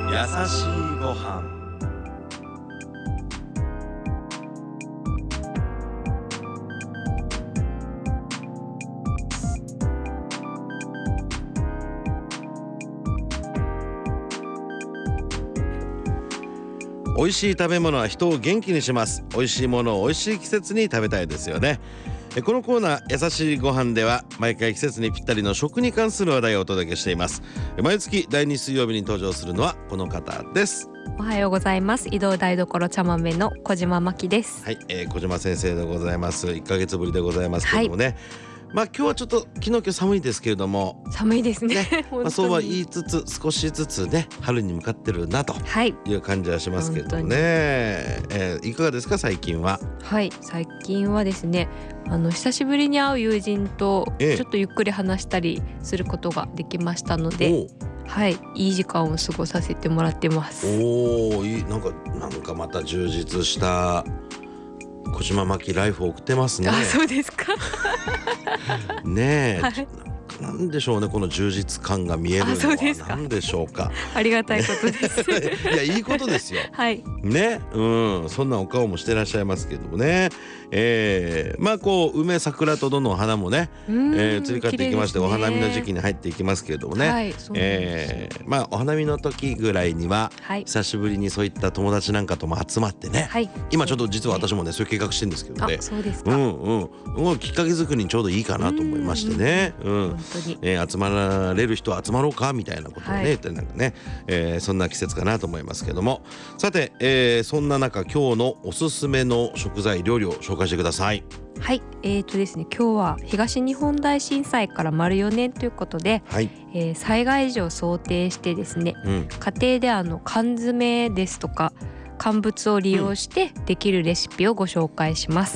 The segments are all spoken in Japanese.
優しいご飯。美味しい食べ物は人を元気にします。美味しいものを美味しい季節に食べたいですよね。このコーナー優しいご飯では毎回季節にぴったりの食に関する話題をお届けしています。毎月第2水曜日に登場するのはこの方です。 おはようございます。移動台所茶豆の小島真希です。 はい、小島先生でございます。1ヶ月ぶりでございますけれどもね、今日はちょっと昨日今日寒いですけれども、 寒いですね。 そうは言いつつ少しずつね春に向かってるなという感じはしますけれどもね、いかがですか最近は。 はい、最近はですね久しぶりに会う友人とちょっとゆっくり話したりすることができましたので、はい、いい時間を過ごさせてもらってます。 いい、なんかまた充実した小島真希ライフを送ってますね。 あ、そうですか。 ねえ、 はい、 なんでしょうね、この充実感が見えるのはなんでしょうか。 ありがたいことです。 いや、いいことですよ。 はいね、そんなお顔もしてらっしゃいますけどもね、こう梅桜とどの花もね、移り変わっていきまして、お花見の時期に入っていきますけれどもね、 はい、 お花見の時ぐらいには、久しぶりにそういった友達なんかとも集まってね、今ちょっと実は私もねそういう計画してるんですけどね。 そうですか。 きっかけ作りにちょうどいいかなと思いましてね、集まられる人は集まろうかみたいなことをね、なんかね、そんな季節かなと思いますけども、さて、そんな中今日のおすすめの食材料理を紹介してください。 はい、ですね、今日は東日本大震災から丸4年ということで、災害時を想定してですね、家庭で缶詰ですとか乾物を利用してできるレシピをご紹介します。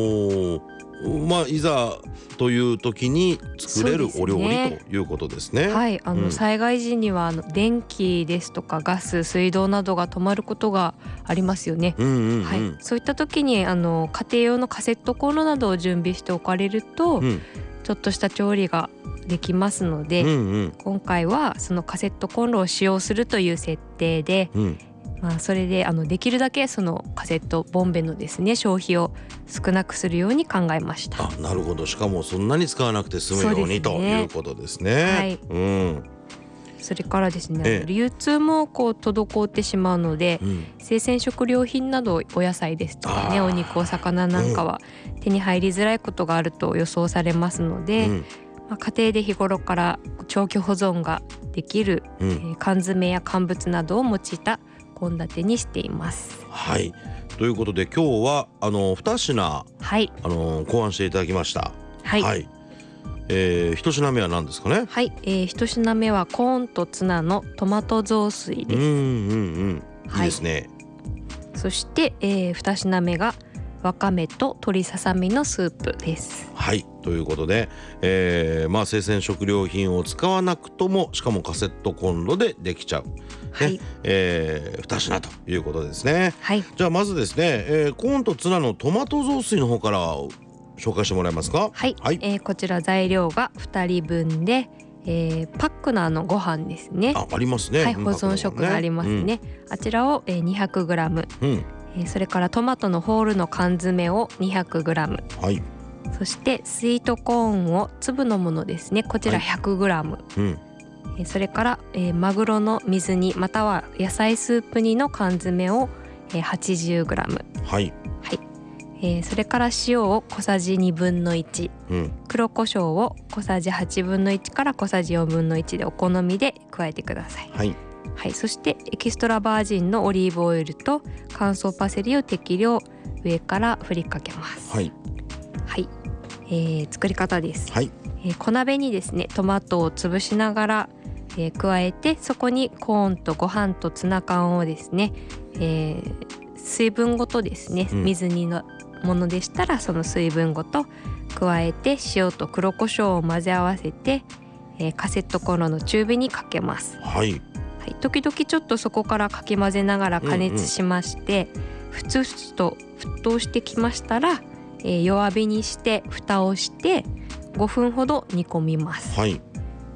いざという時に作れるお料理ということですね。 はい、災害時には電気ですとかガス、水道などが止まることがありますよね。そういった時に家庭用のカセットコンロなどを準備しておかれると、ちょっとした調理ができますので、今回はそのカセットコンロを使用するという設定で、それでできるだけそのカセットボンベのですね消費を少なくするように考えました。 なるほど。しかもそんなに使わなくて済むようにということですね。 それからですね、流通も滞ってしまうので、生鮮食料品などお野菜ですとかね、お肉お魚なんかは手に入りづらいことがあると予想されますので、家庭で日頃から長期保存ができる、缶詰や乾物などを用いた献立にしています。 はい、ということで今日は2品、考案していただきました。1品目は何ですかね。 1品目はコーンとツナのトマト雑炊です。 いいですね。 そして、2品目がわかめと鶏ささみのスープです。 ということで、生鮮食料品を使わなくともしかもカセットコンロでできちゃう、2品ということですね。じゃあまずですね、コーンとツナのトマト雑炊の方から紹介してもらえますか。 こちら材料が2人分で、パックのご飯ですね。 ありますね。 保存食がありますね。あちらを 200g、それからトマトのホールの缶詰を 200g、そしてスイートコーンを粒のものですね、こちら 100g、それから、マグロの水煮または野菜スープ煮の缶詰を 80g、それから塩を小さじ1/2、黒胡椒を小さじ1/8から小さじ1/4でお好みで加えてください。そしてエキストラバージンのオリーブオイルと乾燥パセリを適量上から振りかけます。作り方です。小鍋にですねトマトを潰しながら、加えてそこにコーンとご飯とツナ缶をですね、水分ごとですね、水煮のものでしたらその水分ごと加えて塩と黒胡椒を混ぜ合わせて、カセットコンロの中火にかけます。時々ちょっとそこからかき混ぜながら加熱しまして、ふつふつと沸騰してきましたら、弱火にして蓋をして5分ほど煮込みます。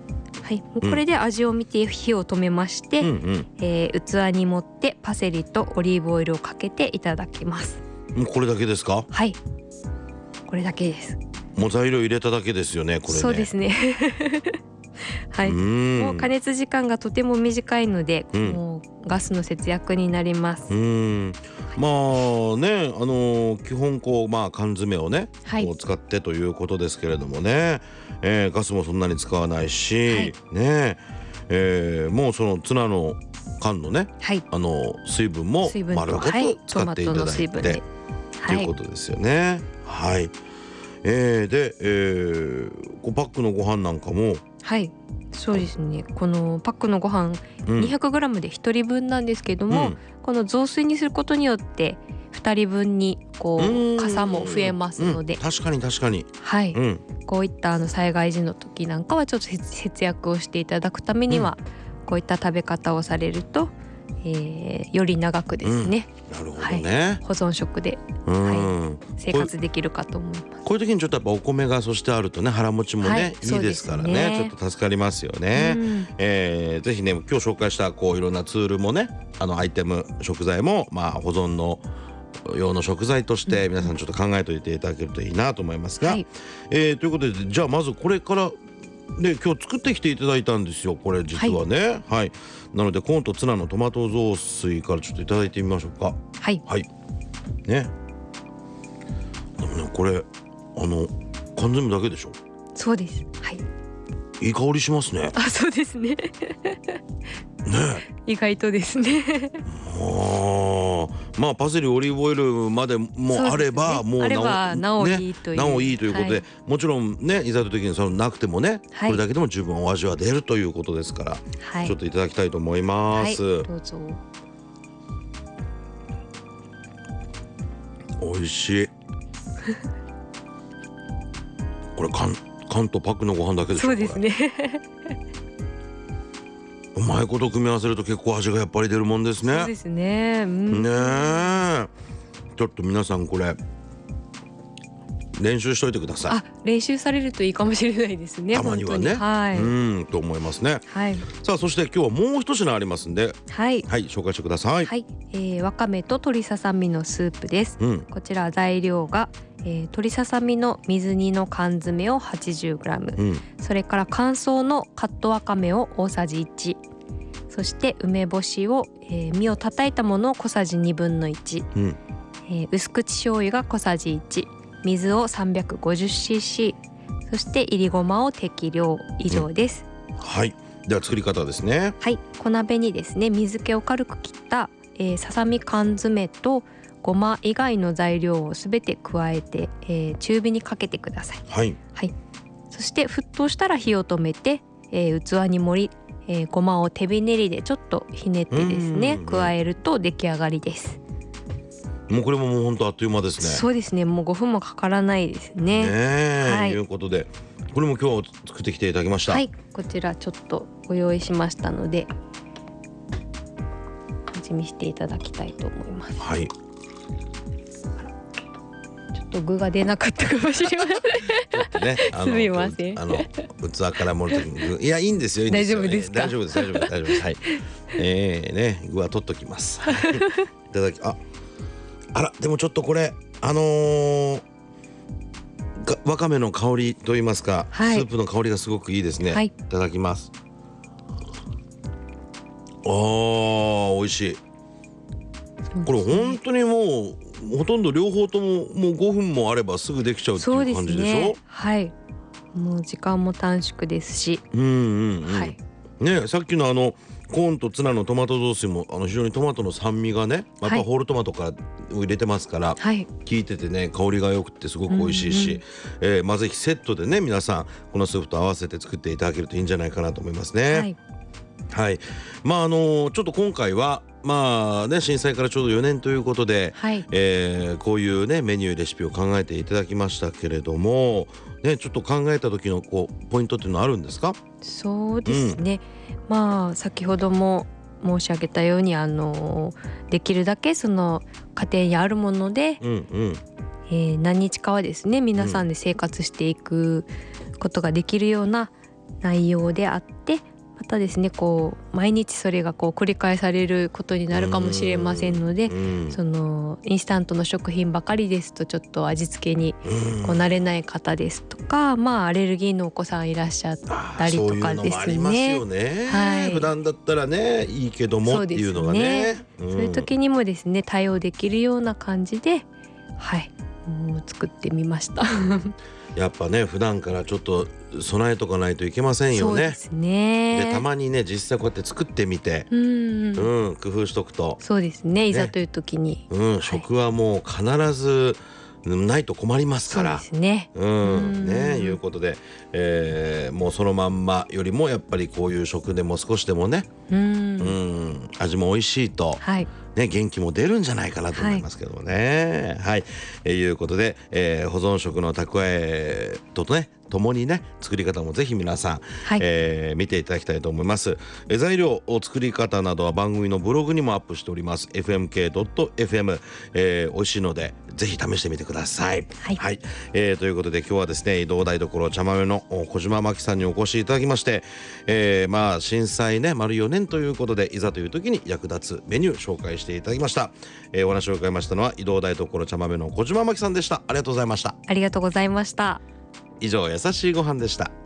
はい、これで味を見て火を止めまして、器に盛ってパセリとオリーブオイルをかけていただきます。 もうこれだけですか？ はい、これだけです。 もう材料入れただけですよね、これね。 そうですねはい、もう加熱時間がとても短いので、もうガスの節約になります。 まあね、基本こう缶詰をね、こう使ってということですけれどもね、ガスもそんなに使わないし、ね、もうそのツナの缶のね、水分も丸ごと使っていただいてということですよね。はい。で、パックのご飯なんかも、 そうですね、このパックのご飯 200g で1人分なんですけども、この雑炊にすることによって2人分にこう傘も増えますので、 確かに確かに、 こういった災害時の時なんかはちょっと節約をしていただくためには、こういった食べ方をされると、より長くですね、 なるほどね、 保存食で、生活できるかと思います。 こういう時にちょっとやっぱお米がそしてあるとね、腹持ちもね、いいですからね、ちょっと助かりますよね。ぜひね、今日紹介したこういろんなツールもね、アイテム食材も保存の用の食材として皆さんちょっと考えておいていただけるといいなと思いますが、ということで、じゃあまずこれからで今日作ってきていただいたんですよ、これ実はね。なのでコーンとツナのトマト雑炊からちょっといただいてみましょうか。ね、でもね、これ缶詰だけでしょ？ そうです。 いい香りしますね。 そうですね意外とですねパセリオリーブオイルまでもあれば、もうなおいいという、 なおいいということで、もちろんね、いざという時にそのなくてもね、これだけでも十分お味は出るということですから、ちょっといただきたいと思います。 どうぞ。 美味しいこれ缶とパックのご飯だけでしょ？ そうですねうまいこと組み合わせると結構味がやっぱり出るもんですね。 そうですね。 ねえ、ちょっと皆さんこれ練習しといてください。 練習されるといいかもしれないですね。 たまにはね。と思いますね。さあ、そして今日はもう一品ありますんで、紹介してください。 わかめと鶏ささみのスープです。こちら材料が、鶏ささみの水煮の缶詰を 80g、それから乾燥のカットわかめを大さじ1、そして梅干しを、実を叩いたものを小さじ1/2、薄口醤油が小さじ1、水を 350cc、 そしていりごまを適量以上です。 では作り方ですね。 小鍋にですね、水気を軽く切った、ささみ缶詰とごま以外の材料をすべて加えて、中火にかけてください。そして沸騰したら火を止めて、器に盛り、ごまを手びねりでちょっとひねってですね、加えると出来上がりです。 もうこれももう本当あっという間ですね。 そうですね、もう5分もかからないですね。 ということで、これも今日作ってきていただきました。 こちらちょっとご用意しましたので味見していただきたいと思います。ちょっと具が出なかったかもしれません。ちょっとね、すみません。 器から盛る時にいや、いいんですよ、 大丈夫ですか？ 大丈夫です、大丈夫です、大丈夫です。ね、具は取っときます。いただき、あら、でもちょっとこれわかめの香りといいますか、スープの香りがすごくいいですね。いただきます。美味しい。これ本当にもうほとんど両方とももう5分もあればすぐできちゃうっていう感じでしょ？ もう時間も短縮ですし、 ね、さっきのコーンとツナのトマト雑炊も非常にトマトの酸味がね、やっぱホールトマトから入れてますから、効いててね、香りが良くてすごく美味しいし、ぜひセットでね、皆さんこのスープと合わせて作っていただけるといいんじゃないかなと思いますね。ちょっと今回は震災からちょうど4年ということで、こういうねメニューレシピを考えていただきましたけれども、ちょっと考えた時のポイントっていうのはあるんですか？ そうですね、先ほども申し上げたようにできるだけその家庭にあるもので、何日かはですね、皆さんで生活していくことができるような内容であって、またですねこう毎日それがこう繰り返されることになるかもしれませんので、そのインスタントの食品ばかりですとちょっと味付けにこう慣れない方ですとか、まあアレルギーのお子さんいらっしゃったりとかですね。そういうのもありますよね、 はい、普段だったらねいいけどもっていうのがね、 そういう時にもですね対応できるような感じで、はい、もう作ってみましたやっぱね普段からちょっと備えとかないといけませんよね。 そうですね。 でたまにね実際こうやって作ってみて、工夫しとくとそうですね、いざという時に、 食はもう必ずないと困りますから。 そうですね。 ねいうことで、もうそのまんまよりもやっぱりこういう食でも少しでもね、味も美味しいと、ね、元気も出るんじゃないかなと思いますけどもね。はい、いうことで、保存食の蓄えとね共にね作り方もぜひ皆さん、見ていただきたいと思います。材料作り方などは番組のブログにもアップしております fmk.fm、美味しいのでぜひ試してみてください。はい、ということで今日はですね移動台所茶豆の小島真希さんにお越しいただきまして、まあ震災ね丸4年ということでいざという時に役立つメニュー紹介していただきました。お話を伺いましたのは移動台所茶豆の小島真希さんでした。ありがとうございました。 ありがとうございました。 以上、優しいご飯でした。